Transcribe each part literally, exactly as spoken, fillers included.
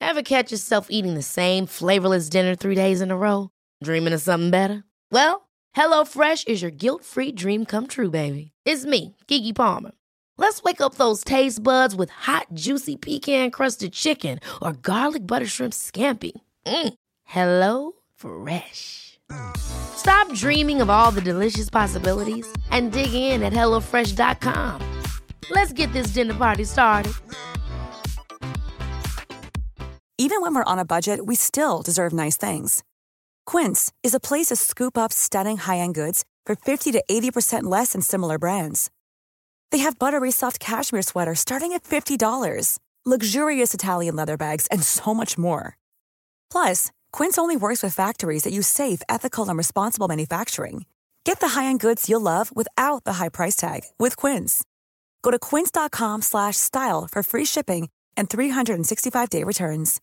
Ever catch yourself eating the same flavorless dinner three days in a row? Dreaming of something better? Well, HelloFresh is your guilt-free dream come true, baby. It's me, Keke Palmer. Let's wake up those taste buds with hot, juicy pecan-crusted chicken or garlic butter shrimp scampi. Mm. Hello Fresh. Stop dreaming of all the delicious possibilities and dig in at hello fresh dot com. Let's get this dinner party started. Even when we're on a budget, we still deserve nice things. Quince is a place to scoop up stunning high-end goods for fifty to eighty percent less than similar brands. They have buttery soft cashmere sweaters starting at fifty dollars, luxurious Italian leather bags, and so much more. Plus, Quince only works with factories that use safe, ethical, and responsible manufacturing. Get the high-end goods you'll love without the high price tag with Quince. Go to quince dot com slash style for free shipping and three sixty-five day returns.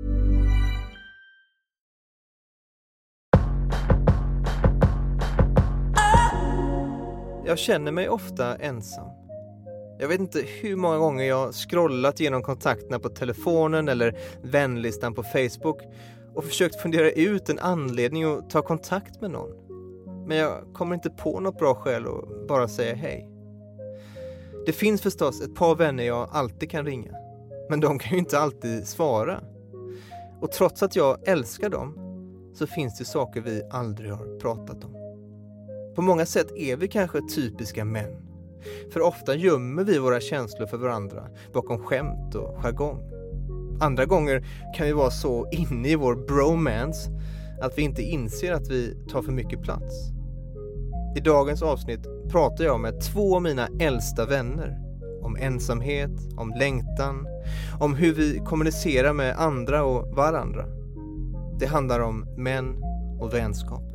Jag känner mig ofta ensam. Jag vet inte hur många gånger jag scrollat genom kontakterna på telefonen eller vänlistan på Facebook och försökt fundera ut en anledning att ta kontakt med någon. Men jag kommer inte på något bra skäl att bara säga hej. Det finns förstås ett par vänner jag alltid kan ringa, men de kan ju inte alltid svara. Och trots att jag älskar dem så finns det saker vi aldrig har pratat om. På många sätt är vi kanske typiska män. För ofta gömmer vi våra känslor för varandra bakom skämt och jargong. Andra gånger kan vi vara så inne i vår bromance att vi inte inser att vi tar för mycket plats. I dagens avsnitt pratar jag med två av mina äldsta vänner om ensamhet, om längtan, om hur vi kommunicerar med andra och varandra. Det handlar om män och vänskap.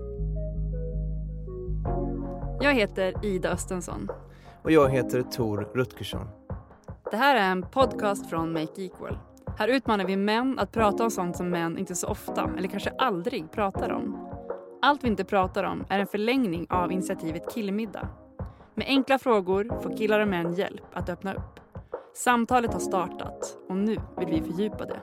Jag heter Ida Östensson. Och jag heter Tor Rutgersson. Det här är en podcast från Make Equal. Här utmanar vi män att prata om sånt som män inte så ofta eller kanske aldrig pratar om. Allt vi inte pratar om är en förlängning av initiativet Killmiddag. Med enkla frågor får killar och män hjälp att öppna upp. Samtalet har startat och nu vill vi fördjupa det.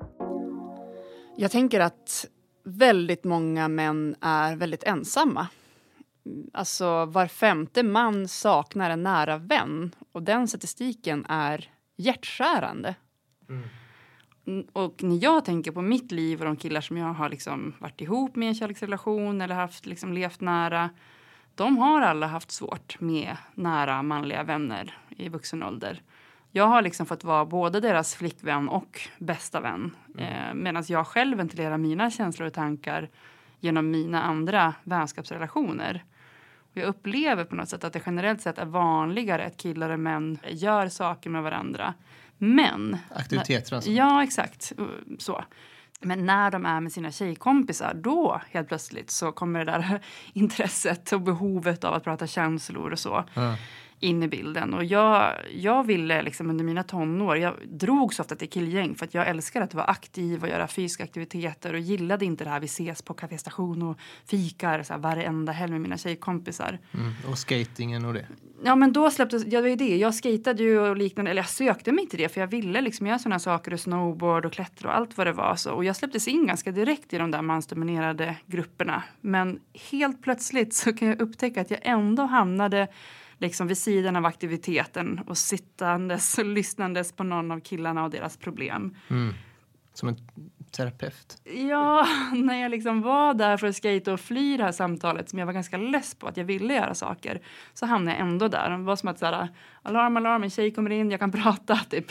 Jag tänker att väldigt många män är väldigt ensamma. Alltså var femte man saknar en nära vän. Och den statistiken är hjärtskärande. Mm. Och när jag tänker på mitt liv och de killar som jag har liksom varit ihop med en kärleksrelation eller haft liksom levt nära. De har alla haft svårt med nära manliga vänner i vuxen ålder. Jag har liksom fått vara både deras flickvän och bästa vän. Mm. Eh, medan jag själv ventilerar mina känslor och tankar genom mina andra vänskapsrelationer. Och jag upplever på något sätt att det generellt sett är vanligare att killar och män gör saker med varandra. Men... Aktiviteter alltså. Ja, exakt. Så. Men när de är med sina tjejkompisar, då helt plötsligt så kommer det där intresset och behovet av att prata känslor och så mm. in i bilden. Och jag, jag ville liksom under mina tonår, jag drog så ofta till killgäng för att jag älskar att vara aktiv och göra fysiska aktiviteter och gillade inte det här vi ses på kaféstation och fikar så här varenda helg med mina tjejkompisar. Mm. Och skatingen och det. Ja, men då släpptes, ja, det var ju det. Jag skatade ju och liknande, eller jag sökte mig till det för jag ville liksom göra sådana saker och snowboard och klättra och allt vad det var. Så. Och jag släpptes in ganska direkt i de där mansdominerade grupperna. Men helt plötsligt så kan jag upptäcka att jag ändå hamnade liksom vid sidan av aktiviteten och sittandes och lyssnandes på någon av killarna och deras problem. Mm. Som en terapeut. Ja, när jag liksom var där för att skata och fly det här samtalet som jag var ganska less på att jag ville göra saker, så hamnade jag ändå där. Det var som att så här, alarm, alarm, en tjej kommer in, jag kan prata typ.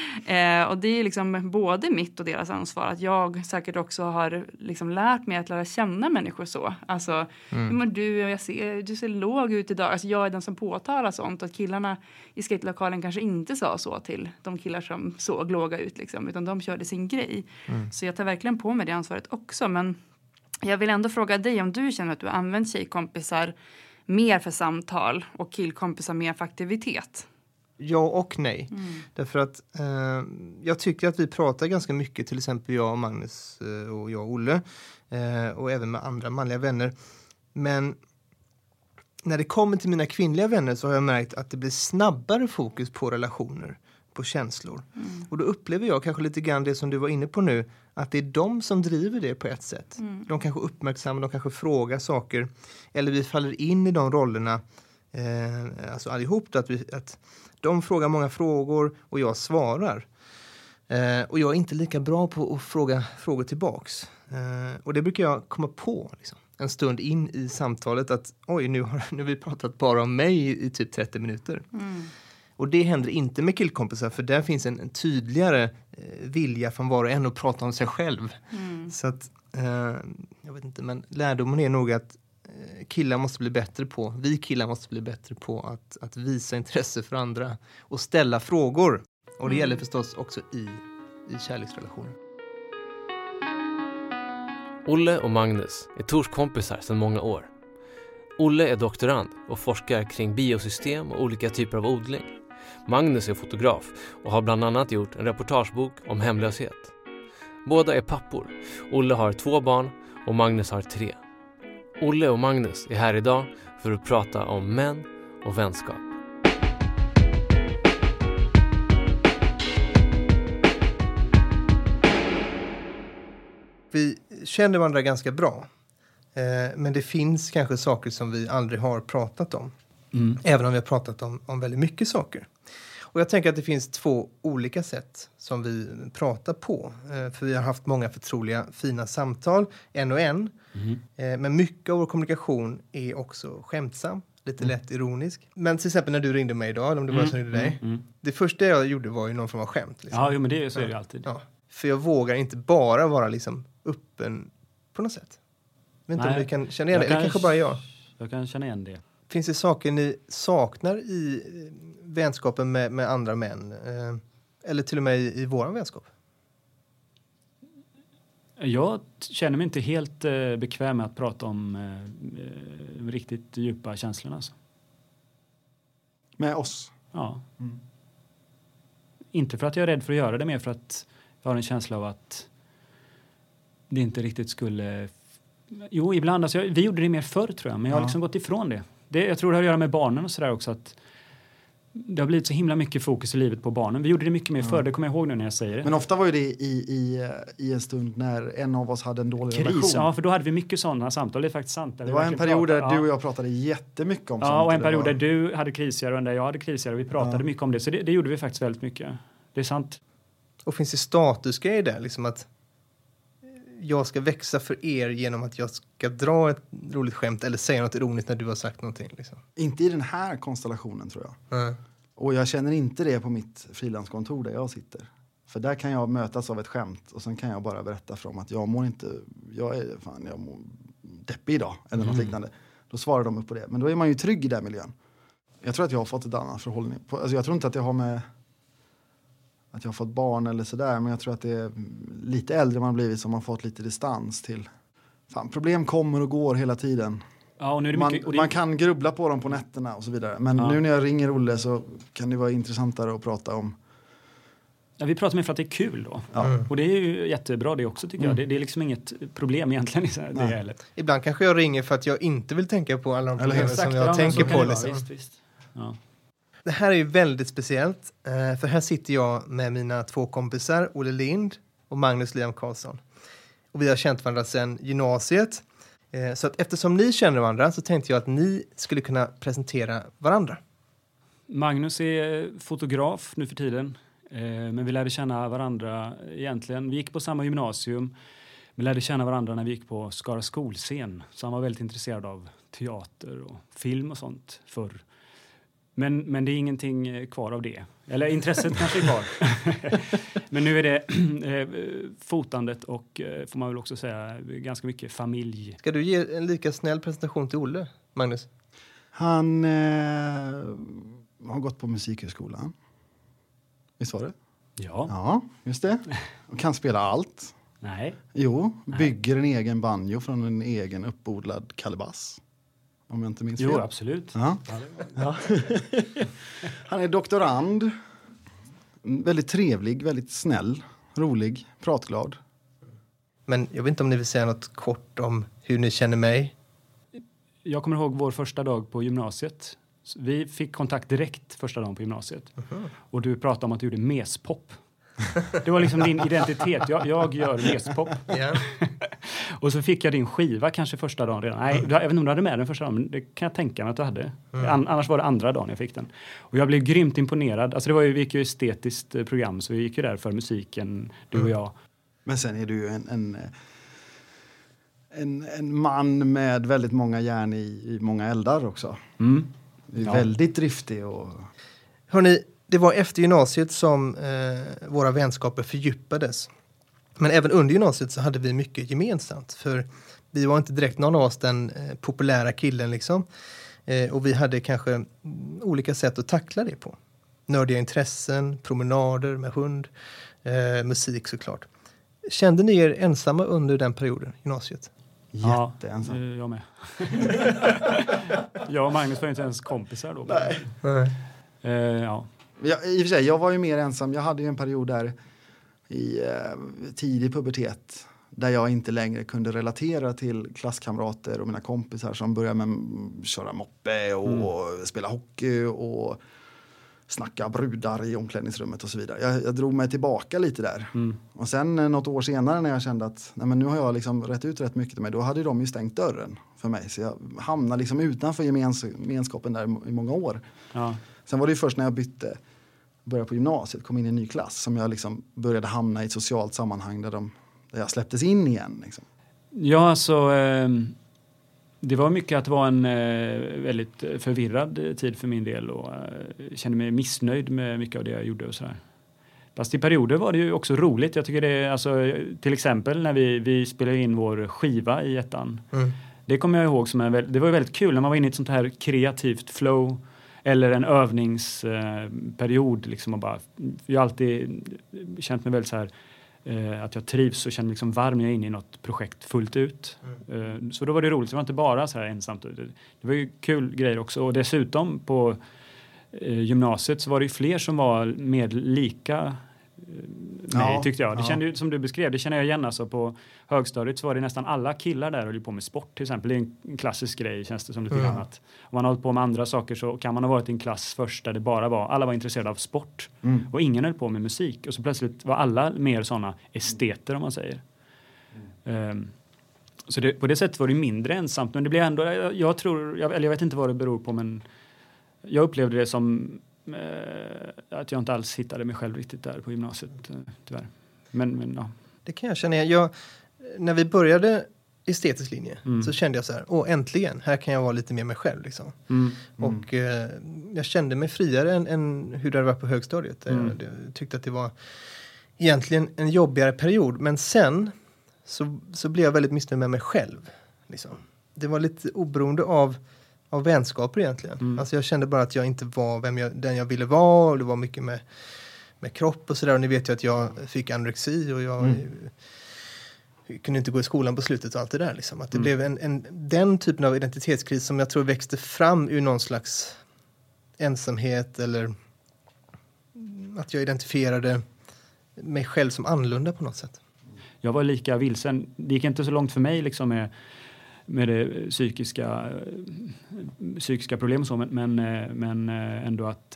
Eh, och det är liksom både mitt och deras ansvar att jag säkert också har liksom lärt mig att lära känna människor så. Alltså, mm. hur mår du? Jag ser, du ser låg ut idag. Alltså jag är den som påtalar sånt. Och att killarna i skatelokalen kanske inte sa så till de killar som såg låga ut liksom. Utan de körde sin grej. Mm. Så jag tar verkligen på mig det ansvaret också. Men jag vill ändå fråga dig om du känner att du har använt tjejkompisar mer för samtal och killkompisar mer för aktivitet. Ja och nej. Mm. Därför att eh, jag tycker att vi pratar ganska mycket, till exempel jag och Magnus eh, och jag och Olle. Eh, och även med andra manliga vänner. Men när det kommer till mina kvinnliga vänner så har jag märkt att det blir snabbare fokus på relationer. på känslor. Mm. Och då upplever jag kanske lite grann det som du var inne på nu, att det är de som driver det på ett sätt. Mm. De kanske uppmärksammar, de kanske frågar saker, eller vi faller in i de rollerna, eh, alltså allihop, då, att, vi, att de frågar många frågor och jag svarar. Eh, och jag är inte lika bra på att fråga frågor tillbaks. Eh, och det brukar jag komma på liksom, en stund in i samtalet, att oj, nu har, nu har vi pratat bara om mig i, i typ trettio minuter. Mm. Och det händer inte med killkompisar, för där finns en, en tydligare eh, vilja från var och en att prata om sig själv. Mm. Så att, eh, jag vet inte, men lärdomen är nog att eh, killar måste bli bättre på, vi killar måste bli bättre på att, att visa intresse för andra och ställa frågor. Och det mm. gäller förstås också i, i kärleksrelationer. Olle och Magnus är Tors kompisar sedan många år. Olle är doktorand och forskar kring biosystem och olika typer av odling. Magnus är fotograf och har bland annat gjort en reportagebok om hemlöshet. Båda är pappor. Olle har två barn och Magnus har tre. Olle och Magnus är här idag för att prata om män och vänskap. Vi känner varandra ganska bra. Eh, men det finns kanske saker som vi aldrig har pratat om. Mm. Även om vi har pratat om, om väldigt mycket saker. Och jag tänker att det finns två olika sätt som vi pratar på. Eh, för vi har haft många förtroliga, fina samtal. En och en. Mm. Eh, men mycket av vår kommunikation är också skämtsam. Lite mm. lätt ironisk. Men till exempel när du ringde mig idag, eller om det var mm. som ringde dig. Mm. Mm. Det första jag gjorde var ju någon form av skämt. Liksom. Ja, jo, men det, så är det alltid. Ja. För jag vågar inte bara vara liksom öppen på något sätt. Jag vet inte om du kan känna igen det. Eller kanske bara jag. Jag kan känna igen det. Finns det saker ni saknar i vänskapen med, med andra män? Eh, eller till och med i, i våran vänskap? Jag känner mig inte helt eh, bekväm med att prata om eh, riktigt djupa känslorna. Alltså. Med oss? Ja. Mm. Inte för att jag är rädd för att göra det, mer för att jag har en känsla av att det inte riktigt skulle... Jo, ibland. Alltså, vi gjorde det mer förr, tror jag. Men jag har liksom gått ifrån det. det. Jag tror det har att göra med barnen och sådär också. Att det har blivit så himla mycket fokus i livet på barnen. Vi gjorde det mycket mer förr. Det kommer jag ihåg nu när jag säger det. Men ofta var ju det i, i, i en stund när en av oss hade en dålig Kris, relation. Ja, för då hade vi mycket sådana samtal. Det är faktiskt sant. Det var en period där ja. du och jag pratade jättemycket om ja, sånt. Ja, och en period var... där du hade krisigare och en där jag hade krisigare. Och vi pratade ja. mycket om det. Så det, det gjorde vi faktiskt väldigt mycket. Det är sant. Och finns det statusgrejer där? Liksom att jag ska växa för er genom att jag ska dra ett roligt skämt eller säga något ironiskt när du har sagt någonting. Liksom. Inte i den här konstellationen, tror jag. Mm. Och jag känner inte det på mitt frilanskontor där jag sitter. För där kan jag mötas av ett skämt och sen kan jag bara berätta för dem att jag mår inte, jag är fan, jag mår deppig idag eller något mm. liknande. Då svarar de upp på det. Men då är man ju trygg i den miljön. Jag tror att jag har fått ett annat förhållning. Alltså jag tror inte att jag har med att jag har fått barn eller sådär, men jag tror att det är lite äldre man har blivit som har fått lite distans till. Fan, problem kommer och går hela tiden. Ja, och nu är det man, mycket, och det... man kan grubbla på dem på nätterna och så vidare. Men ja. nu när jag ringer Olle så kan det vara intressantare att prata om. Ja, vi pratar med för att det är kul då. Ja. Mm. Och det är ju jättebra det också, tycker mm. jag. Det, det är liksom inget problem egentligen i det heller. Ibland kanske jag ringer för att jag inte vill tänka på alla de problem som jag ja, tänker på. Liksom. Visst, visst. Ja. Det här är ju väldigt speciellt. För här sitter jag med mina två kompisar, Olle Lind och Magnus Liam Karlsson. Och vi har känt varandra sedan gymnasiet. Så att eftersom ni känner varandra så tänkte jag att ni skulle kunna presentera varandra. Magnus är fotograf nu för tiden. Men vi lärde känna varandra egentligen. Vi gick på samma gymnasium. Vi lärde känna varandra när vi gick på Skara skolscen. Så han var väldigt intresserad av teater och film och sånt förr. Men, men det är ingenting kvar av det. Eller intresset kanske är kvar. Men nu är det eh, fotandet och eh, får man väl också säga ganska mycket familj. Ska du ge en lika snäll presentation till Olle, Magnus? Han eh, har gått på musikhögskolan. Visst var det? Ja. Ja, just det. Och kan spela allt. Nej. Jo, Nej. bygger en egen banjo från en egen uppodlad kalabass. Om jag inte minns fel. Jo, absolut. Ja. Ja. Han är doktorand. Väldigt trevlig, väldigt snäll, rolig, pratglad. Men jag vet inte om ni vill säga något kort om hur ni känner mig. Jag kommer ihåg vår första dag på gymnasiet. Vi fick kontakt direkt första dagen på gymnasiet. Uh-huh. Och du pratade om att du gjorde mespop. Det var liksom din identitet. Jag, jag gör mespop. Yeah. Och så fick jag din skiva kanske första dagen redan. Nej, jag vet inte om du hade med den första dagen, men det kan jag tänka mig att du hade. Mm. An- annars var det andra dagen jag fick den. Och jag blev grymt imponerad. Alltså det var ju, vi gick ju estetiskt program, så vi gick ju där för musiken, du och jag. Men sen är du ju en, en, en, en man med väldigt många järn i, i många eldar också. Mm. Du är Ja. väldigt driftig och... Hörrni, det var efter gymnasiet som eh, våra vänskaper fördjupades. Men även under gymnasiet så hade vi mycket gemensamt. För vi var inte direkt någon av oss den eh, populära killen liksom. Eh, och vi hade kanske mm, olika sätt att tackla det på. Nördiga intressen, promenader med hund, eh, musik såklart. Kände ni er ensamma under den perioden, gymnasiet? Jätteensam. Ja, jag med. Jag och Magnus var inte ens kompisar då. Nej. Nej. Eh, ja. Jag, i och för sig, jag var ju mer ensam. Jag hade ju en period där i eh, tidig pubertet där jag inte längre kunde relatera till klasskamrater och mina kompisar som började med att köra moppe och mm. spela hockey och snacka brudar i omklädningsrummet och så vidare. Jag, jag drog mig tillbaka lite där. Mm. Och sen eh, något år senare när jag kände att nej, men nu har jag liksom rätt ut rätt mycket till mig, då hade de ju stängt dörren för mig. Så jag hamnade liksom utanför gemens- gemenskapen där i många år. Ja. Sen var det ju först när jag bytte, började på gymnasiet, kom in i en ny klass, som jag liksom började hamna i ett socialt sammanhang där, de, där jag släpptes in igen. Liksom. Ja, alltså eh, det var mycket att det var en eh, väldigt förvirrad tid för min del och eh, kände mig missnöjd med mycket av det jag gjorde och sådär. Fast i perioder var det ju också roligt. Jag tycker det är, alltså, till exempel när vi, vi spelade in vår skiva i ettan. Mm. Det kommer jag ihåg som en, det var väldigt kul när man var inne i ett sånt här kreativt flow. Eller en övningsperiod. Eh, liksom, och bara, jag har alltid känt mig väldigt så här, eh, att jag trivs och känner mig liksom varm när jag är inne i något projekt fullt ut. Mm. Eh, så då var det roligt. Det var inte bara så här ensamt. Det, det var ju kul grejer också. Och dessutom på eh, gymnasiet så var det ju fler som var med lika mig, ja, tyckte jag. Det kände ju, som du beskrev, det känner jag igen. Alltså på högstadiet så var det nästan alla killar där och höll på med sport till exempel. Det är en klassisk grej, känns det som lite mm. annat. Om man har hållit på med andra saker så kan man ha varit i en klass först där det bara var, alla var intresserade av sport. Mm. Och ingen höll på med musik. Och så plötsligt var alla mer sådana esteter, om man säger. Mm. Um, så det, på det sättet var det mindre ensamt. Men det blev ändå, jag, jag tror, jag, eller jag vet inte vad det beror på, men jag upplevde det som att jag inte alls hittade mig själv riktigt där på gymnasiet, tyvärr. Men, men ja. Det kan jag känna. Jag, när vi började estetisk linje mm. så kände jag så här, åh äntligen, här kan jag vara lite mer mig själv. Liksom. Mm. Mm. Och eh, jag kände mig friare än, än hur det var på högstadiet. Mm. Jag, jag tyckte att det var egentligen en jobbigare period. Men sen så, så blev jag väldigt missnöjd med mig själv. Liksom. Det var lite oberoende av av vänskaper egentligen. Mm. Alltså jag kände bara att jag inte var vem jag, den jag ville vara. Och det var mycket med, med kropp och sådär. Och ni vet ju att jag fick anorexi och jag, mm. jag kunde inte gå i skolan på slutet och allt det där. Liksom. Att det mm. blev en, en, den typen av identitetskris som jag tror växte fram ur någon slags ensamhet eller att jag identifierade mig själv som annorlunda på något sätt. Jag var lika vilsen. Det gick inte så långt för mig liksom med med det psykiska psykiska problem och så, men, men ändå att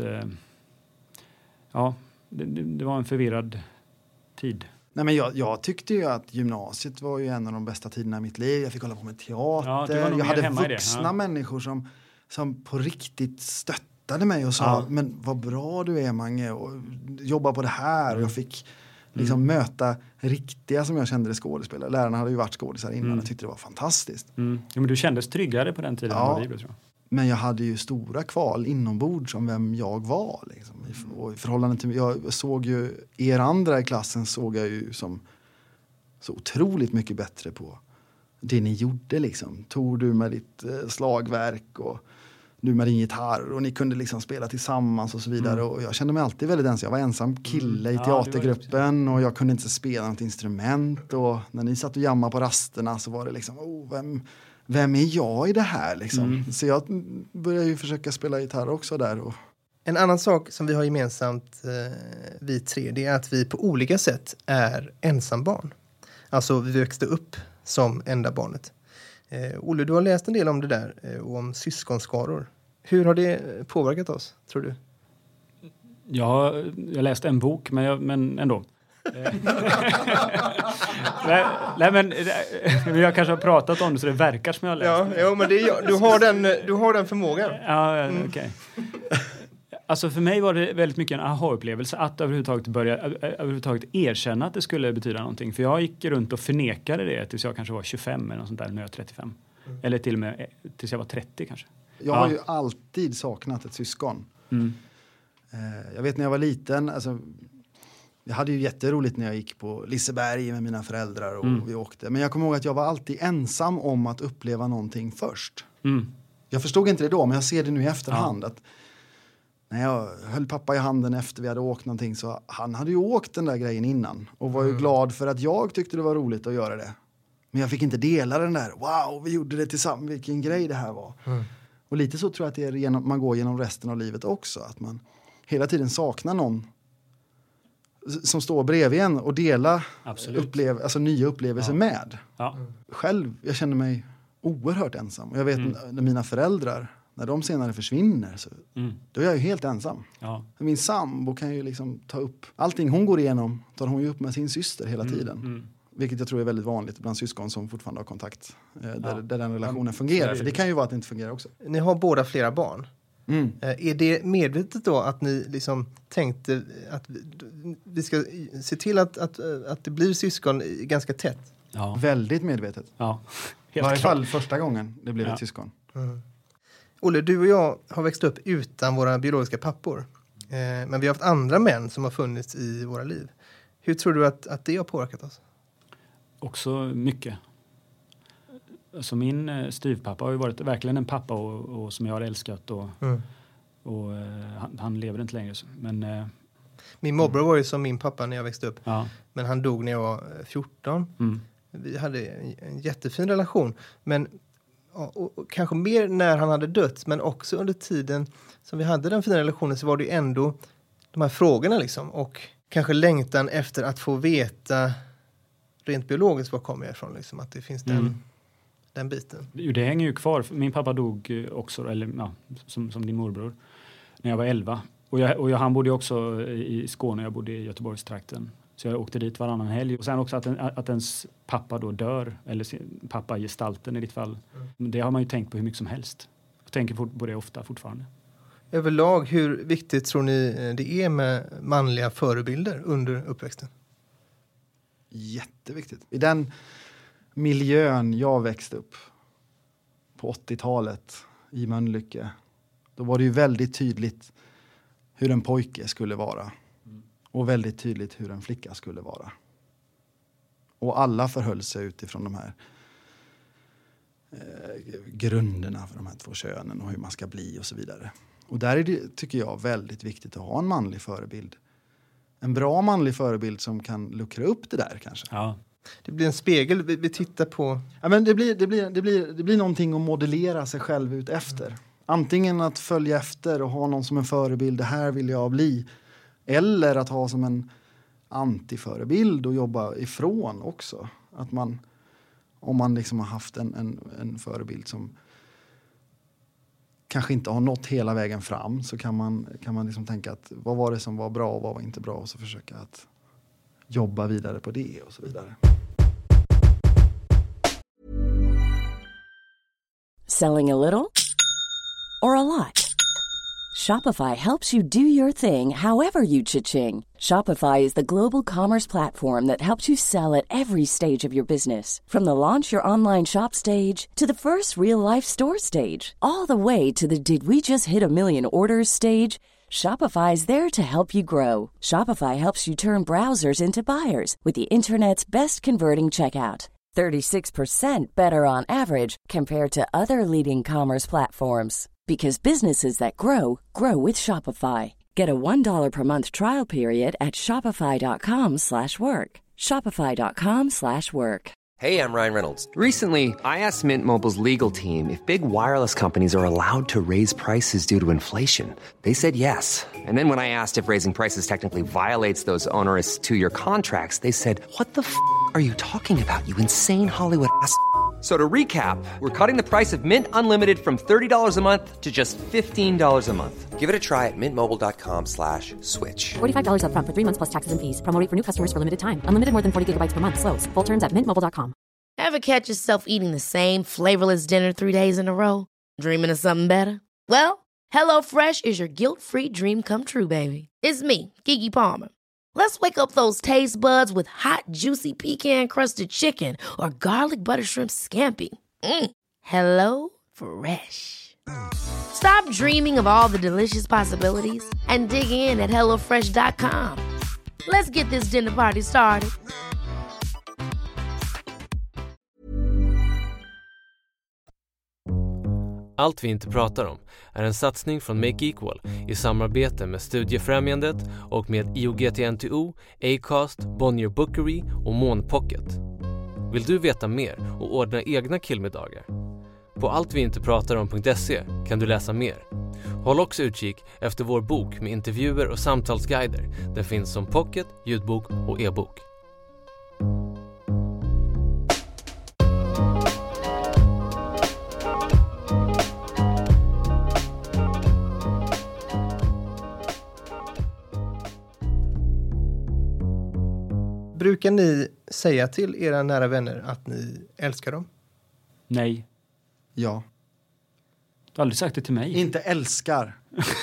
ja, det, det var en förvirrad tid. Nej, men jag, jag tyckte ju att gymnasiet var ju en av de bästa tiderna i mitt liv. Jag fick hålla på med teater. Ja, jag hade vuxna ja. människor som, som på riktigt stöttade mig och sa, ja. men vad bra du är, Mange, och jobba på det här. Mm. Och jag fick liksom mm. möta riktiga, som jag kände det, skådespelare. Lärarna hade ju varit skådisar innan mm. och tyckte det var fantastiskt. Mm. Ja, men du kändes tryggare på den tiden? Ja, än vad vi, tror jag. Men jag hade ju stora kval inombords om vem jag var. Liksom. Och i förhållande till, jag såg ju, er andra i klassen såg jag ju som så otroligt mycket bättre på det ni gjorde. Liksom. Tog du med ditt eh, slagverk och du med din gitarr och ni kunde liksom spela tillsammans och så vidare. Mm. Och jag kände mig alltid väldigt ensam. Jag var ensam kille mm. i teatergruppen ja, och jag kunde inte spela något instrument. Och när ni satt och jammade på rasterna så var det liksom, oh, vem, vem är jag i det här? Liksom. Mm. Så jag började ju försöka spela gitarr också där. Och... En annan sak som vi har gemensamt, eh, vi tre, det är att vi på olika sätt är ensambarn. Alltså vi växte upp som enda barnet. Eh, Olle, du har läst en del om det där eh, och om syskonskaror. Hur har det påverkat oss, tror du? Ja, jag läste en bok, men, jag, men ändå. nej, nej, men jag kanske har pratat om det så det verkar som jag har läst. Ja, jo, men det är, du, har den, du har den förmågan. Ja, mm. okej. Okay. Alltså för mig var det väldigt mycket en aha-upplevelse att överhuvudtaget börja överhuvudtaget erkänna att det skulle betyda någonting. För jag gick runt och förnekade det tills jag kanske var tjugofem eller något sånt där, nu är jag trettiofem. Mm. Eller till och med tills jag var trettio kanske. Jag har ja. ju alltid saknat ett syskon. Mm. Jag vet när jag var liten, alltså, jag hade ju jätteroligt när jag gick på Liseberg med mina föräldrar och mm. vi åkte. Men jag kommer ihåg att jag var alltid ensam om att uppleva någonting först. Mm. Jag förstod inte det då, men jag ser det nu i efterhand. Ja. Att när jag höll pappa i handen efter vi hade åkt någonting, så han hade ju åkt den där grejen innan. Och var ju mm. glad för att jag tyckte det var roligt att göra det. Men jag fick inte dela den där, wow, vi gjorde det tillsammans, vilken grej det här var. Mm. Och lite så tror jag att det är genom, man går genom resten av livet också. Att man hela tiden saknar någon som står bredvid en och delar upplev, alltså nya upplevelser ja. med. Ja. Själv, jag känner mig oerhört ensam. Och jag vet mm. när mina föräldrar, när de senare försvinner, så mm. då är jag ju helt ensam. Ja. Min sambo kan ju liksom ta upp allting hon går igenom, tar hon ju upp med sin syster hela mm. tiden. Mm. Vilket jag tror är väldigt vanligt bland syskon som fortfarande har kontakt. Eh, där, ja. där den relationen ja. fungerar. För det kan ju vara att det inte fungerar också. Ni har båda flera barn. Mm. Är det medvetet då att ni liksom tänkte att vi ska se till att, att, att det blir syskon ganska tätt? Ja. Väldigt medvetet. Ja. I varje fall första gången det blev ja. ett syskon. Mm. Olle, du och jag har växt upp utan våra biologiska pappor. Eh, men vi har haft andra män som har funnits i våra liv. Hur tror du att, att det har påverkat oss? Också mycket. Alltså min eh, styvpappa har ju varit verkligen en pappa och, och som jag har älskat och, mm. och eh, han, han lever inte längre. Men, eh, min morbror var ju som min pappa när jag växte upp. Ja. Men han dog när jag var fjorton. Mm. Vi hade en, en jättefin relation. Men och, och, och kanske mer när han hade dött. Men också under tiden som vi hade den fina relationen så var det ju ändå de här frågorna liksom. Och kanske längtan efter att få veta rent biologiskt var kommer jag ifrån. Liksom, att det finns den... Mm. Den biten. Det hänger ju kvar. Min pappa dog också, eller ja, som, som din morbror, när jag var elva. Och, jag, och jag, han bodde också i Skåne, jag bodde i Göteborgstrakten. Så jag åkte dit varannan helg. Och sen också att, en, att ens pappa då dör, eller pappa gestalten i ditt fall. Mm. Det har man ju tänkt på hur mycket som helst. Jag tänker på det ofta fortfarande. Överlag, hur viktigt tror ni det är med manliga förebilder under uppväxten? Jätteviktigt. I den miljön jag växte upp på åttiotalet i Mölnlycke, då var det ju väldigt tydligt hur en pojke skulle vara. Mm. Och väldigt tydligt hur en flicka skulle vara. Och alla förhöll sig utifrån de här eh, grunderna för de här två könen och hur man ska bli och så vidare. Och där är det, tycker jag, väldigt viktigt att ha en manlig förebild. En bra manlig förebild som kan luckra upp det där kanske. Ja. Det blir en spegel vi, vi tittar på. Ja, men det blir, det, blir, det, blir, det blir någonting att modellera sig själv ut efter. Mm. Antingen att följa efter och ha någon som en förebild. Det här vill jag bli. Eller att ha som en antiförebild och jobba ifrån också. Att man, om man liksom har haft en, en, en förebild som kanske inte har nått hela vägen fram, så kan man, kan man liksom tänka att vad var det som var bra och vad var inte bra, och så försöka att jobba vidare på det och så vidare. Selling a little or a lot? Shopify helps you do your thing however you cha-ching. Shopify is the global commerce platform that helps you sell at every stage of your business. From the launch your online shop stage to the first real-life store stage, all the way to the did we just hit a million orders stage. Shopify is there to help you grow. Shopify helps you turn browsers into buyers with the internet's best converting checkout. thirty-six percent better on average compared to other leading commerce platforms. Because businesses that grow, grow with Shopify. Get a one dollar per month trial period at shopify.com slash work. Shopify.com slash work. Hey, I'm Ryan Reynolds. Recently, I asked Mint Mobile's legal team if big wireless companies are allowed to raise prices due to inflation. They said yes. And then when I asked if raising prices technically violates those onerous two-year contracts, they said, what the f*** are you talking about, you insane Hollywood ass f- So to recap, we're cutting the price of Mint Unlimited from thirty dollars a month to just fifteen dollars a month. Give it a try at mintmobile.com slash switch. forty-five dollars up front for three months plus taxes and fees. Promo rate for new customers for limited time. Unlimited more than forty gigabytes per month. Slows full terms at mint mobile dot com. Ever catch yourself eating the same flavorless dinner three days in a row? Dreaming of something better? Well, HelloFresh is your guilt-free dream come true, baby. It's me, Keke Palmer. Let's wake up those taste buds with hot, juicy pecan-crusted chicken or garlic butter shrimp scampi. Mm. Hello Fresh. Stop dreaming of all the delicious possibilities and dig in at hello fresh dot com. Let's get this dinner party started. Allt vi inte pratar om är en satsning från Make Equal i samarbete med Studiefrämjandet och med I O G T N T O, Acast, Bonnier Bookery och Månpocket. Vill du veta mer och ordna egna killmiddagar? På allt vi inte pratar om punkt se kan du läsa mer. Håll också utkik efter vår bok med intervjuer och samtalsguider. Den finns som pocket, ljudbok och e-bok. Brukar ni säga till era nära vänner att ni älskar dem? Nej. Ja. Du har aldrig sagt det till mig. Inte älskar.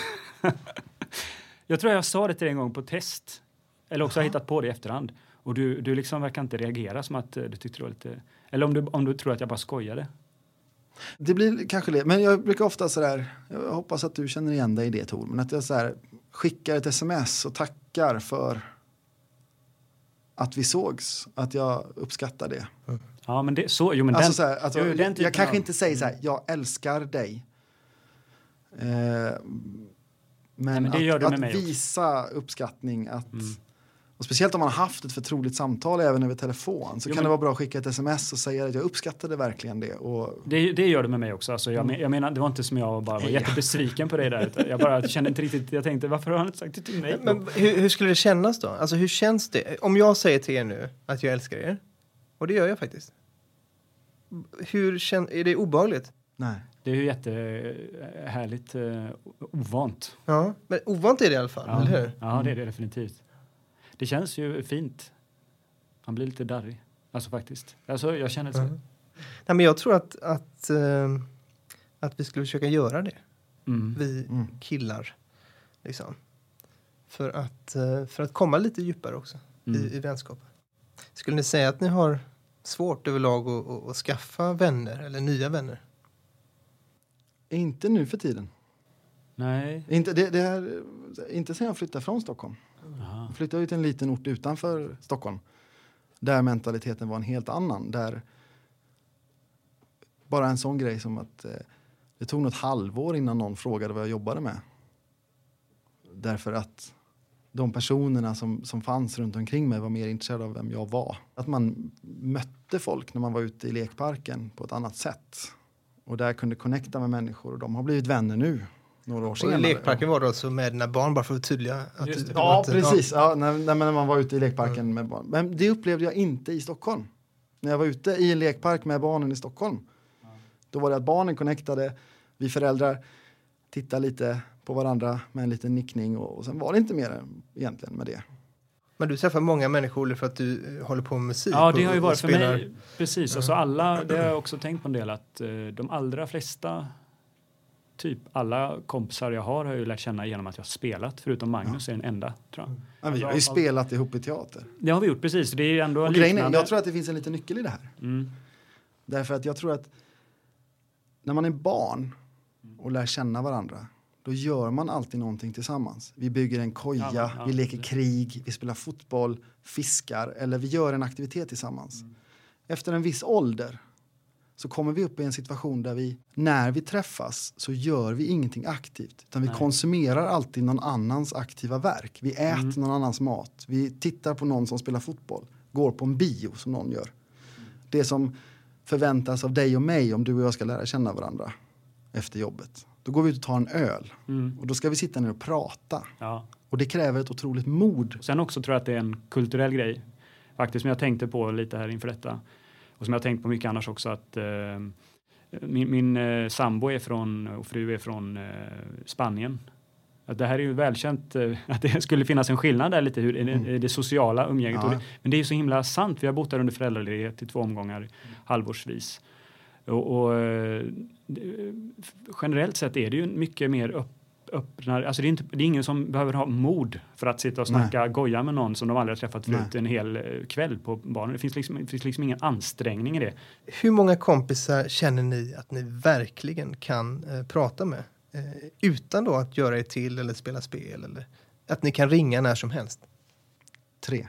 Jag tror jag sa det till dig en gång på test. Eller också har hittat på det i efterhand. Och du, du liksom verkar inte reagera som att du tyckte det var lite... Eller om du, om du tror att jag bara skojade. Det blir kanske det. Men jag brukar ofta sådär... Jag hoppas att du känner igen dig i det, Tor. Men att jag så här, skickar ett sms och tackar för att vi sågs. Att jag uppskattar det. Mm. Ja, men det så... Jo, men alltså den, så här, alltså, jo, jag, den jag kanske av... inte säger så här, jag älskar dig. Eh, men, Nej, men det gör att, du med att mig visa också. Uppskattning att... Mm. Och speciellt om man har haft ett förtroligt samtal även över telefon så jo, kan men... det vara bra att skicka ett sms och säga att jag uppskattade verkligen det. Och... Det, det gör det med mig också. Alltså, jag, men, jag menar, det var inte som jag bara var jättebesviken på det där. Jag bara kände inte riktigt, jag tänkte, varför har han inte sagt det till mig? Men hur, hur skulle det kännas då? Alltså hur känns det? Om jag säger till er nu att jag älskar er, och det gör jag faktiskt. Hur kän, är det obehagligt? Nej. Det är ju jättehärligt uh, ovant. Ja, men ovant är det i alla fall, ja. eller hur? Ja, det är det definitivt. Det känns ju fint. Han blir lite darrig. Alltså faktiskt. Alltså, jag känner så. Mm. Nej, men jag tror att, att, uh, att vi skulle försöka göra det. Mm. Vi mm. killar. Liksom. För att, uh, för att komma lite djupare också mm. i, i vänskapen. Skulle ni säga att ni har svårt överlag att, att, att skaffa vänner eller nya vänner? Inte nu för tiden. Nej. Inte, det, det är, inte sen jag flyttade från Stockholm. Aha. Jag flyttade ut till en liten ort utanför Stockholm. Där mentaliteten var en helt annan. Där bara en sån grej som att eh, det tog något halvår innan någon frågade vad jag jobbade med. Därför att de personerna som, som fanns runt omkring mig var mer intresserade av vem jag var. Att man mötte folk när man var ute i lekparken på ett annat sätt. Och där kunde connecta med människor. Och de har blivit vänner nu. Några år senare. Och i lekparken var det alltså med dina barn, bara för att tydliga. Att det. Det, ja, att, precis. Ja, när, när man var ute i lekparken mm. med barn. Men det upplevde jag inte i Stockholm. När jag var ute i en lekpark med barnen i Stockholm. Mm. Då var det att barnen connectade. Vi föräldrar tittade lite på varandra med en liten nickning. Och, och sen var det inte mer egentligen med det. Men du träffar många människor för att du håller på med musik. Ja, det har ju varit för spelar... mig. Precis, alltså alla, det har jag också tänkt på en del att uh, de allra flesta, typ alla kompisar jag har har ju lärt känna genom att jag har spelat, förutom Magnus ja. är den enda, tror jag. Ja, vi har ju spelat ihop i teater. Det har vi gjort, precis. Det är ändå och liknande. Jag tror att det finns en liten nyckel i det här. Mm. Därför att jag tror att när man är barn och lär känna varandra, då gör man alltid någonting tillsammans. Vi bygger en koja, ja, ja, vi leker det. krig, vi spelar fotboll, fiskar eller vi gör en aktivitet tillsammans. Mm. Efter en viss ålder så kommer vi upp i en situation där vi, när vi träffas så gör vi ingenting aktivt. Utan vi Nej. konsumerar alltid någon annans aktiva verk. Vi äter mm. någon annans mat. Vi tittar på någon som spelar fotboll. Går på en bio som någon gör. Mm. Det som förväntas av dig och mig om du och jag ska lära känna varandra efter jobbet. Då går vi ut och tar en öl. Mm. Och då ska vi sitta ner och prata. Ja. Och det kräver ett otroligt mod. Sen också tror jag att det är en kulturell grej. Faktiskt, som jag tänkte på lite här inför detta. Och som jag har tänkt på mycket annars också att eh, min, min eh, sambo är från, och fru är från eh, Spanien. Att det här är ju välkänt eh, att det skulle finnas en skillnad där lite hur mm. det, det sociala umgänget. Ja. Det, men det är ju så himla sant. Vi har bott där under föräldraledighet i två omgångar mm. halvårsvis. Och, och generellt sett är det ju mycket mer upp, öppnare. Alltså det är, inte, det är ingen som behöver ha mod för att sitta och snacka Nej. goja med någon som de aldrig har träffat förut Nej. en hel kväll på barnen. Det finns, liksom, det finns liksom ingen ansträngning i det. Hur många kompisar känner ni att ni verkligen kan eh, prata med? Eh, utan då att göra er till eller spela spel? Eller att ni kan ringa när som helst? Tre.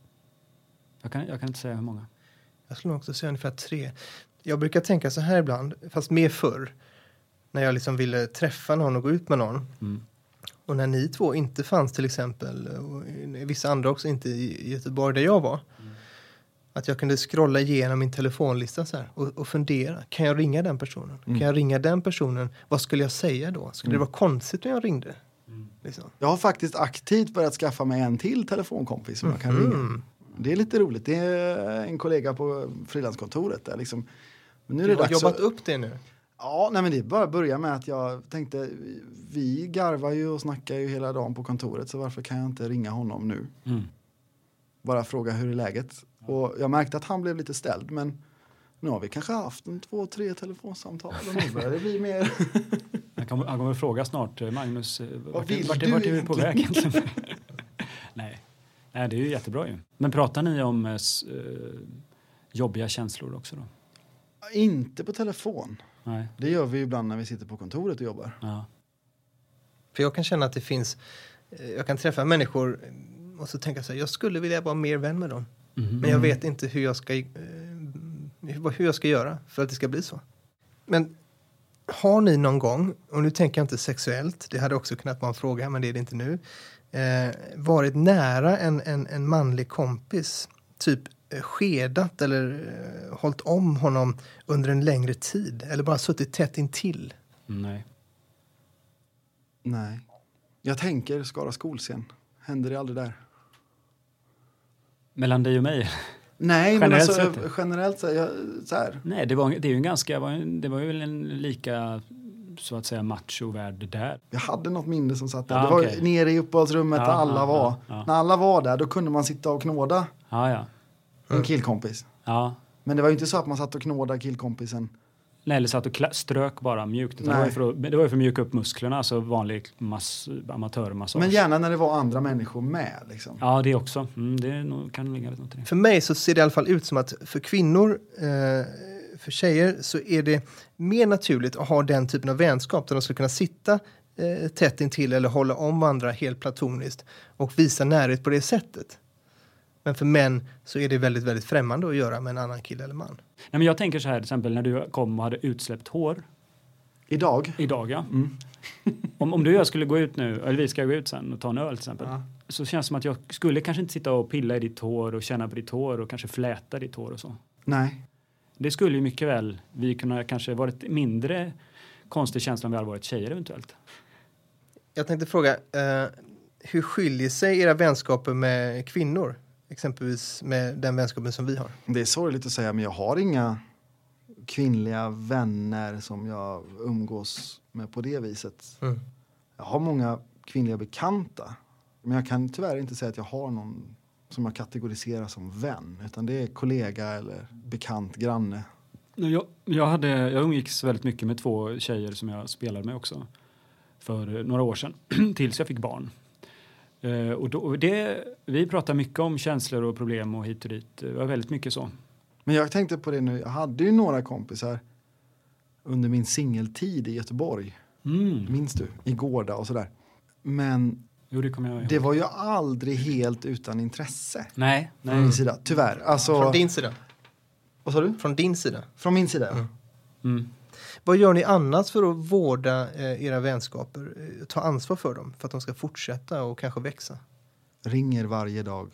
Jag kan, jag kan inte säga hur många. Jag skulle också säga ungefär tre. Jag brukar tänka så här ibland, fast mer förr. När jag liksom ville träffa någon och gå ut med någon. Mm. Och när ni två inte fanns till exempel. Och vissa andra också inte i Göteborg där jag var. Mm. Att jag kunde scrolla igenom min telefonlista så här. Och, och fundera. Kan jag ringa den personen? Mm. Kan jag ringa den personen? Vad skulle jag säga då? Skulle mm. det vara konstigt om jag ringde? Mm. Liksom? Jag har faktiskt aktivt börjat skaffa mig en till telefonkompis som mm. jag kan ringa. Mm. Det är lite roligt. Det är en kollega på frilanskontoret där liksom. Men nu är det du har jobbat så... upp det nu? Ja, nej men det bara börja med att jag tänkte, vi garvar ju och snackar ju hela dagen på kontoret, så varför kan jag inte ringa honom nu? Mm. Bara fråga hur är läget. Och jag märkte att han blev lite ställd, men nu har vi kanske haft en två, tre telefonsamtal och nu börjar det bli mer. Han kommer, han kommer fråga snart, Magnus, vart, vill vart, du vart är vi på väg egentligen? nej. nej, det är ju jättebra ju. Men pratar ni om äh, jobbiga känslor också då? Inte på telefon. Nej. Det gör vi ju ibland när vi sitter på kontoret och jobbar. Ja. För jag kan känna att det finns... Jag kan träffa människor och så tänka så här, jag skulle vilja vara mer vän med dem. Mm. Men jag vet inte hur jag ska hur jag ska göra för att det ska bli så. Men har ni någon gång, och nu tänker jag inte sexuellt, det hade också kunnat vara en fråga, men det är det inte nu, eh, varit nära en, en, en manlig kompis, typ skedat eller eh, hållit om honom under en längre tid? Eller bara suttit tätt intill? Nej. Nej. Jag tänker Skara skolscen. Händer det aldrig där? Mellan dig och mig? Nej, generellt men alltså sett. generellt så, jag, så här. Nej, det var, det är ju en ganska, det var ju en lika så att säga macho-värld där. Jag hade något minne som satt där. Ja, det var okay. nere i uppehållsrummet ja, där alla ja, var. Ja, ja. När alla var där, då kunde man sitta och knåda. Ja, ja. En killkompis. Ja. Men det var ju inte så att man satt och knådade killkompisen. Nej, eller satt och kla- strök bara mjukt. Det var, ju för att, det var ju för att mjuka upp musklerna, alltså vanlig mas- amatörmassage. Men gärna när det var andra människor med. Liksom. Ja, det också. Mm, det nog, kan ligga något i det. För mig så ser det i alla fall ut som att för kvinnor, eh, för tjejer, så är det mer naturligt att ha den typen av vänskap där de ska kunna sitta eh, tätt intill eller hålla om andra helt platoniskt och visa närhet på det sättet. Men för män så är det väldigt, väldigt främmande att göra med en annan kille eller man. Nej, men jag tänker så här, till exempel när du kom och hade utsläppt hår. Idag? Idag, ja. Mm. om, om du och jag skulle gå ut nu, eller vi ska gå ut sen och ta en öl till exempel. Ja. Så känns det som att jag skulle kanske inte sitta och pilla i ditt hår och känna på ditt hår och kanske fläta ditt hår och så. Nej. Det skulle ju mycket väl vi kunna kanske varit mindre konstig känsla om vi hade varit tjejer eventuellt. Jag tänkte fråga, eh, hur skiljer sig era vänskaper med kvinnor? Exempelvis med den vänskapen som vi har. Det är sorgligt att säga, men jag har inga kvinnliga vänner som jag umgås med på det viset. Mm. Jag har många kvinnliga bekanta. Men jag kan tyvärr inte säga att jag har någon som jag kategoriserar som vän. Utan det är kollega eller bekant granne. Jag, jag, hade, jag umgicks väldigt mycket med två tjejer som jag spelade med också. För några år sedan. Tills jag fick barn. Uh, och då, det, vi pratar mycket om känslor och problem och hit och dit. Det var väldigt mycket så. Men jag tänkte på det nu. Jag hade ju några kompisar under min singeltid i Göteborg. Mm. Minns du? I Gårda och sådär. Men jo, det, kommer jag det var ju aldrig helt utan intresse. Nej. nej. Från min sida, tyvärr. Alltså, från din sida? Vad sa du? Från din sida? Från min sida, mm. Mm. Vad gör ni annars för att vårda eh, era vänskaper? Eh, ta ansvar för dem för att de ska fortsätta och kanske växa? Ringer varje dag.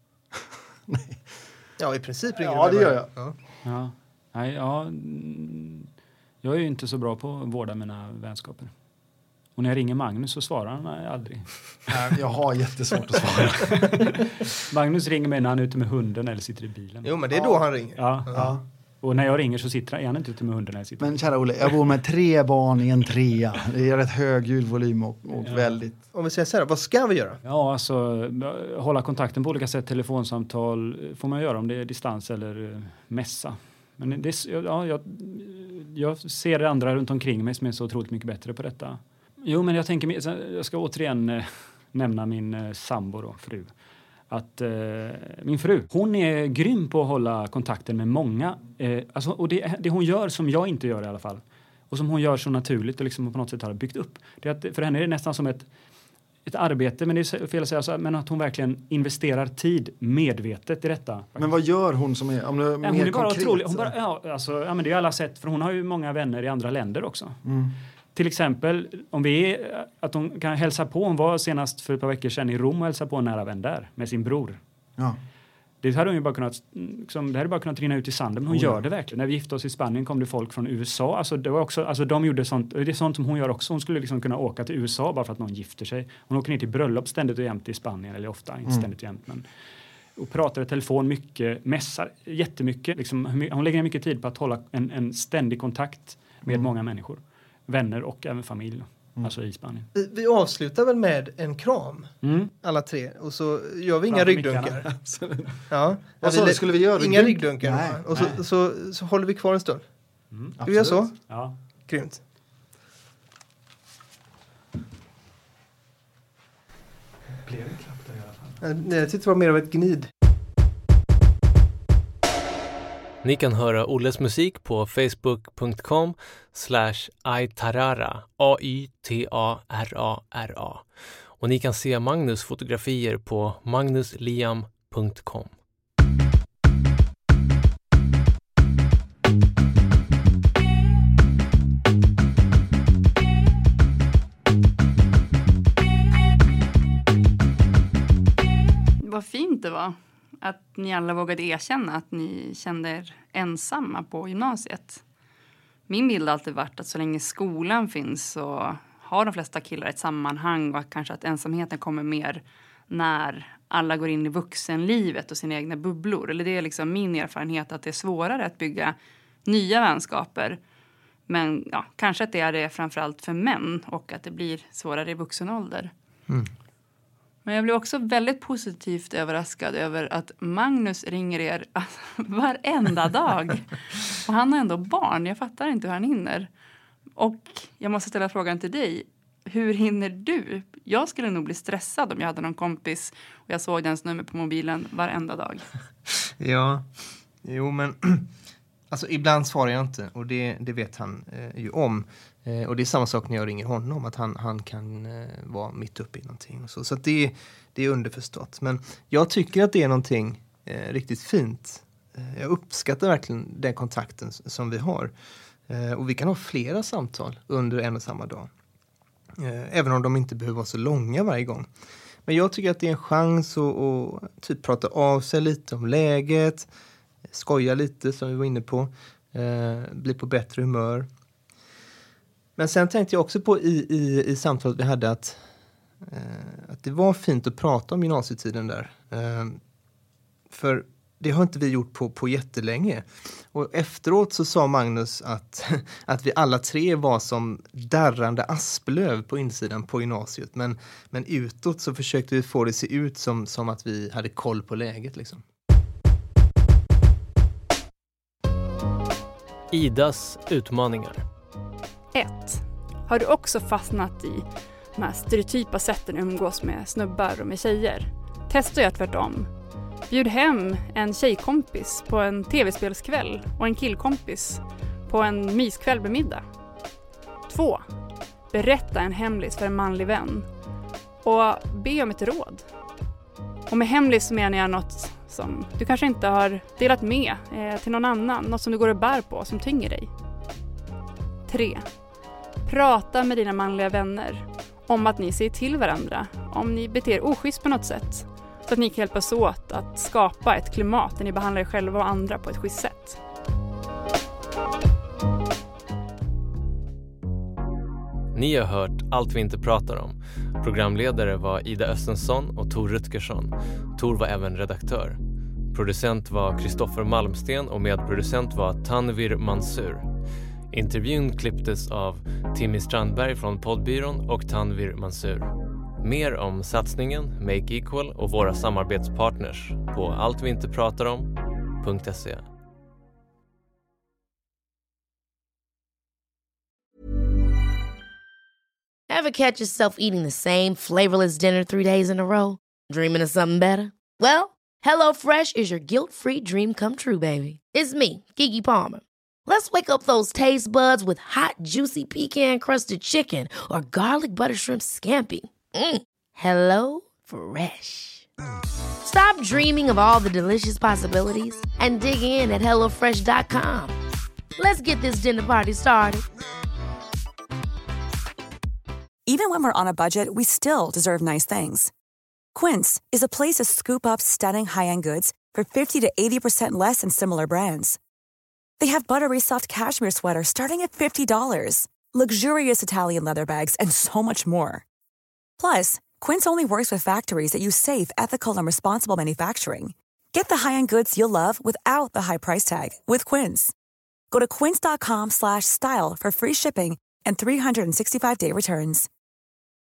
Nej. Ja, i princip ringer ja, du det gör jag. Ja. Ja. Nej, ja. Jag är ju inte så bra på att vårda mina vänskaper. Och när jag ringer Magnus så svarar han aldrig. Jag har jättesvårt att svara. Magnus ringer mig när han är ute med hunden eller sitter i bilen. Jo, men det är då ja. han ringer. Ja. Ja. Och när jag ringer så sitter han inte ute med hunden när jag sitter. Men kära Olle, jag bor med tre barn i en trea. Det är rätt hög ljudvolym och, och ja. väldigt... Om vi säger så här, vad ska vi göra? Ja, alltså hålla kontakten på olika sätt. Telefonsamtal får man göra om det är distans eller mässa. Men det, ja, jag, jag ser andra runt omkring mig som är så otroligt mycket bättre på detta. Jo, men jag tänker, jag ska återigen eh, nämna min eh, sambo då, fru. Att eh, min fru, hon är grym på att hålla kontakten med många. Eh, alltså, och det, det hon gör som jag inte gör i alla fall. Och som hon gör så naturligt och liksom på något sätt har byggt upp. Det är att, för henne är det nästan som ett, ett arbete, men det är fel att säga så, men att hon verkligen investerar tid medvetet i detta. Faktiskt. Men vad gör hon som är, om det är mer ja, hon är bara konkret? Otrolig, hon bara, ja, alltså, ja, men det är alla sätt, för hon har ju många vänner i andra länder också. Mm. Till exempel, om vi är, att hon kan hälsa på. Hon var senast för ett par veckor sedan i Rom och hälsa på en nära vän där med sin bror. Ja. Det hade hon ju bara kunnat, liksom, det hade bara kunnat rinna ut i sanden, men hon oh, gör ja. det verkligen. När vi gifte oss i Spanien kom det folk från U S A. Alltså, det var också, alltså de gjorde sånt, det är sånt som hon gör också. Hon skulle liksom kunna åka till U S A bara för att någon gifter sig. Hon åker ner till bröllop ständigt och jämt i Spanien, eller ofta, inte ständigt och jämt, men... Och pratar i telefon mycket, mässar jättemycket. Liksom, hon lägger mycket tid på att hålla en, en ständig kontakt med mm. många människor. Vänner och även familj. Mm. Alltså i Spanien. Vi, vi avslutar väl med en kram. Mm. Alla tre. Och så gör vi inga Fram ryggdunkar. Ja. Vad så, skulle vi göra? Inga ryggdunkar. Nej. Och så, så, så, så håller vi kvar en stund. Mm. Ska vi göra så? Ja. Grymt. Blev det klappt i alla fall? Jag tyckte det var mer av ett gnid. Ni kan höra Olles musik på facebook punkt com slash aitarara, A Y T A R A R A. Och ni kan se Magnus fotografier på magnusliam punkt com. Vad fint det var att ni alla vågade erkänna att ni kände er ensamma på gymnasiet. Min bild har alltid varit att så länge skolan finns så har de flesta killar ett sammanhang och kanske att ensamheten kommer mer när alla går in i vuxenlivet och sina egna bubblor. Eller det är liksom min erfarenhet att det är svårare att bygga nya vänskaper. Men ja, kanske att det är det framförallt för män och att det blir svårare i vuxen ålder. Mm. Men jag blev också väldigt positivt överraskad över att Magnus ringer er alltså, varenda dag. Och han har ändå barn. Jag fattar inte hur han hinner. Och jag måste ställa frågan till dig. Hur hinner du? Jag skulle nog bli stressad om jag hade någon kompis och jag såg dens nummer på mobilen varenda dag. Ja, jo men... Alltså ibland svarar jag inte och det, det vet han eh, ju om. Eh, och det är samma sak när jag ringer honom, att han, han kan eh, vara mitt uppe i någonting. Och så så att det, det är underförstått. Men jag tycker att det är någonting eh, riktigt fint. Eh, jag uppskattar verkligen den kontakten som vi har. Eh, och vi kan ha flera samtal under en och samma dag. Eh, även om de inte behöver vara så långa varje gång. Men jag tycker att det är en chans att, att typ prata av sig lite om läget. Skoja lite som vi var inne på. Eh, bli på bättre humör. Men sen tänkte jag också på i, i, i samtalet vi hade att, eh, att det var fint att prata om gymnasietiden där. Eh, för det har inte vi gjort på, på jättelänge. Och efteråt så sa Magnus att, att vi alla tre var som darrande asplöv på insidan på gymnasiet. Men, men utåt så försökte vi få det se ut som, som att vi hade koll på läget liksom. Idas utmaningar. ett. Har du också fastnat i de här stereotypa sätten att umgås med snubbar och med tjejer? Testa att göra tvärtom. Bjud hem en tjejkompis på en tv-spelskväll och en killkompis på en myskväll med middag. två. Berätta en hemlis för en manlig vän och be om ett råd. Och med hemlis så menar jag något som du kanske inte har delat med eh, till någon annan. Något som du går och bär på, som tynger dig. tre. Prata med dina manliga vänner om att ni säger till varandra. Om ni beter oschysst på något sätt. Så att ni kan hjälpas åt att skapa ett klimat där ni behandlar er själva och andra på ett schysst sätt. Ni har hört Allt vi inte pratar om. Programledare var Ida Östensson och Tor Rutgersson. Tor var även redaktör. Producent var Kristoffer Malmsten och medproducent var Tanvir Mansur. Intervjun klipptes av Timmy Strandberg från Poddbyrån och Tanvir Mansur. Mer om satsningen Make Equal och våra samarbetspartners på altvinterpratarom punkt se. Ever catch yourself eating the same flavorless dinner three days in a row? Dreaming of something better? Well, HelloFresh is your guilt-free dream come true, baby. It's me, Keke Palmer. Let's wake up those taste buds with hot, juicy pecan-crusted chicken or garlic butter shrimp scampi. Mm. Hello Fresh. Stop dreaming of all the delicious possibilities and dig in at hello fresh dot com. Let's get this dinner party started. Even when we're on a budget, we still deserve nice things. Quince is a place to scoop up stunning high-end goods for fifty to eighty percent less than similar brands. They have buttery soft cashmere sweaters starting at fifty dollars, luxurious Italian leather bags, and so much more. Plus, Quince only works with factories that use safe, ethical, and responsible manufacturing. Get the high-end goods you'll love without the high price tag with Quince. Go to quince dot com slash style for free shipping and three sixty-five day returns.